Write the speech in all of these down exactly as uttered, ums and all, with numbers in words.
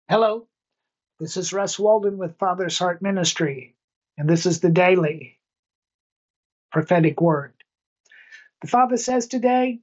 Hello, this is Russ Walden with Father's Heart Ministry, and this is the daily prophetic word. The Father says today,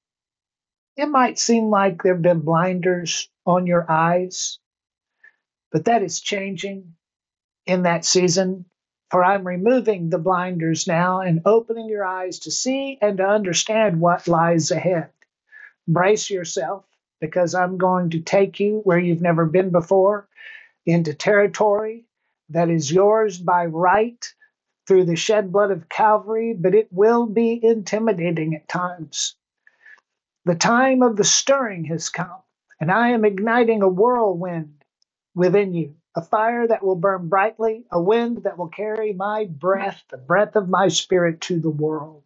it might seem like there have been blinders on your eyes, but that is changing in that season. For I'm removing the blinders now and opening your eyes to see and to understand what lies ahead. Brace yourself, because I'm going to take you where you've never been before, into territory that is yours by right through the shed blood of Calvary, but it will be intimidating at times. The time of the stirring has come, and I am igniting a whirlwind within you, a fire that will burn brightly, a wind that will carry my breath, the breath of my spirit, to the world.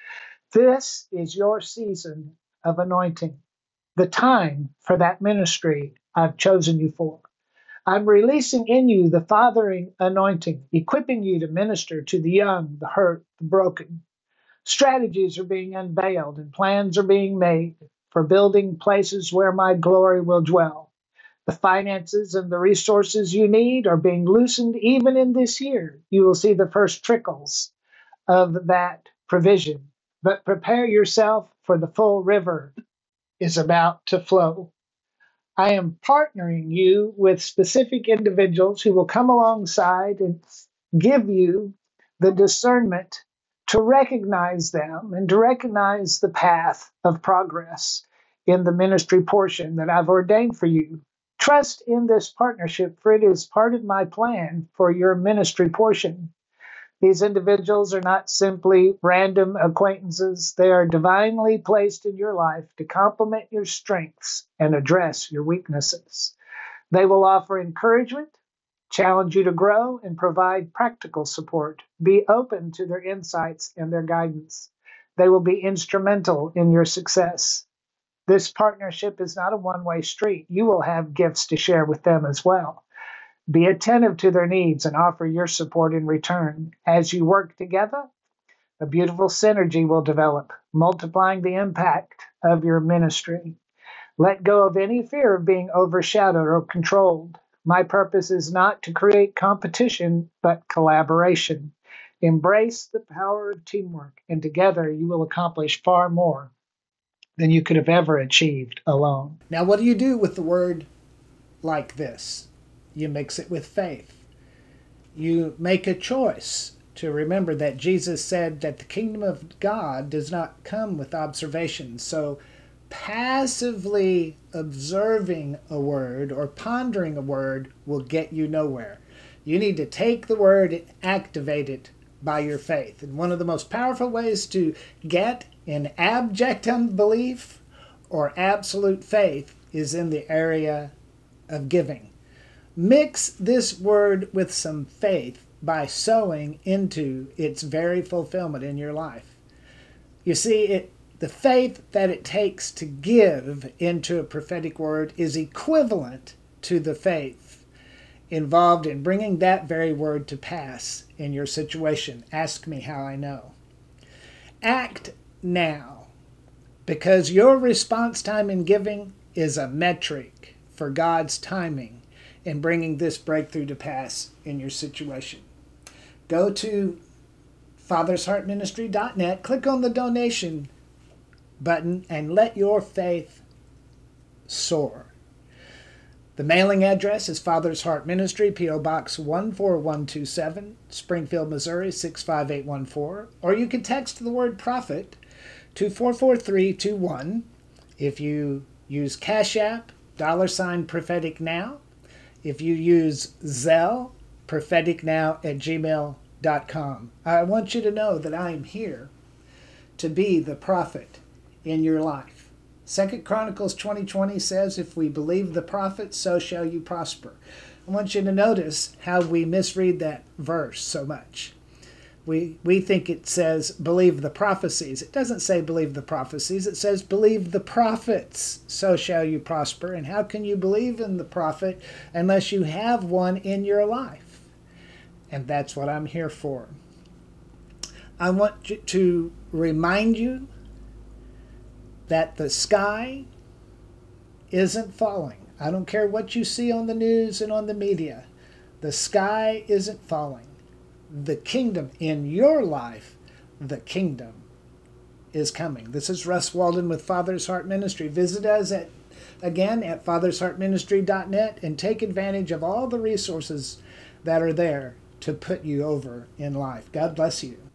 This is your season of anointing, the time for that ministry I've chosen you for. I'm releasing in you the fathering anointing, equipping you to minister to the young, the hurt, the broken. Strategies are being unveiled and plans are being made for building places where my glory will dwell. The finances and the resources you need are being loosened even in this year. You will see the first trickles of that provision. But prepare yourself, for the full river is about to flow. I am partnering you with specific individuals who will come alongside and give you the discernment to recognize them and to recognize the path of progress in the ministry portion that I've ordained for you. Trust in this partnership, for it is part of my plan for your ministry portion. These individuals are not simply random acquaintances. They are divinely placed in your life to complement your strengths and address your weaknesses. They will offer encouragement, challenge you to grow, and provide practical support. Be open to their insights and their guidance. They will be instrumental in your success. This partnership is not a one-way street. You will have gifts to share with them as well. Be attentive to their needs and offer your support in return. As you work together, a beautiful synergy will develop, multiplying the impact of your ministry. Let go of any fear of being overshadowed or controlled. My purpose is not to create competition, but collaboration. Embrace the power of teamwork, and together you will accomplish far more than you could have ever achieved alone. Now, what do you do with the word like this? You mix it with faith. You make a choice to remember that Jesus said that the kingdom of God does not come with observation. So passively observing a word or pondering a word will get you nowhere. You need to take the word and activate it by your faith. And one of the most powerful ways to get in abject unbelief or absolute faith is in the area of giving. Mix this word with some faith by sowing into its very fulfillment in your life. You see, it, the faith that it takes to give into a prophetic word is equivalent to the faith involved in bringing that very word to pass in your situation. Ask me how I know. Act now, because your response time in giving is a metric for God's timing in bringing this breakthrough to pass in your situation. Go to fathers heart ministry dot net, click on the donation button, and let your faith soar. The mailing address is Father's Heart Ministry, P O Box one four one two seven, Springfield, Missouri six five eight one four, or you can text the word prophet to four four three two one. If you use Cash App, dollar sign prophetic now. If you use Zelle, propheticnow at gmail dot com. I want you to know that I am here to be the prophet in your life. Second Chronicles twenty twenty says, if we believe the prophet, so shall you prosper. I want you to notice how we misread that verse so much. We, we think it says, believe the prophecies. It doesn't say believe the prophecies. It says, believe the prophets, so shall you prosper. And how can you believe in the prophet unless you have one in your life? And that's what I'm here for. I want to remind you that the sky isn't falling. I don't care what you see on the news and on the media. The sky isn't falling. The kingdom in your life, the kingdom is coming. This is Russ Walden with Father's Heart Ministry. Visit us at again at fathers heart ministry dot net and take advantage of all the resources that are there to put you over in life. God bless you.